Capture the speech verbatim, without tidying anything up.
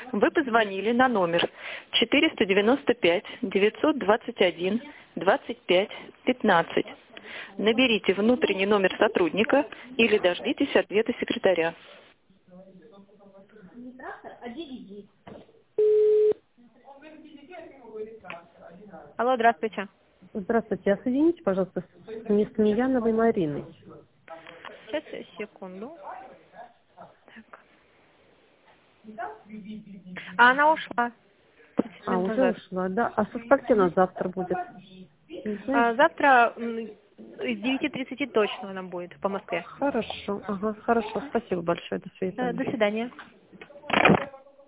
Вы позвонили на номер четыреста девяносто пять девятьсот двадцать один двадцать пять пятнадцать. Наберите внутренний номер сотрудника или дождитесь ответа секретаря. Алло, здравствуйте. Здравствуйте, а соедините, пожалуйста, с Несмеяновой Мариной. Сейчас, секунду. Так. А она ушла. А, уже ушла, да? А со скольки она завтра будет? А, завтра м, с девяти тридцати точно она будет по Москве. Хорошо, ага, хорошо, спасибо большое, до Э, свидания. До свидания.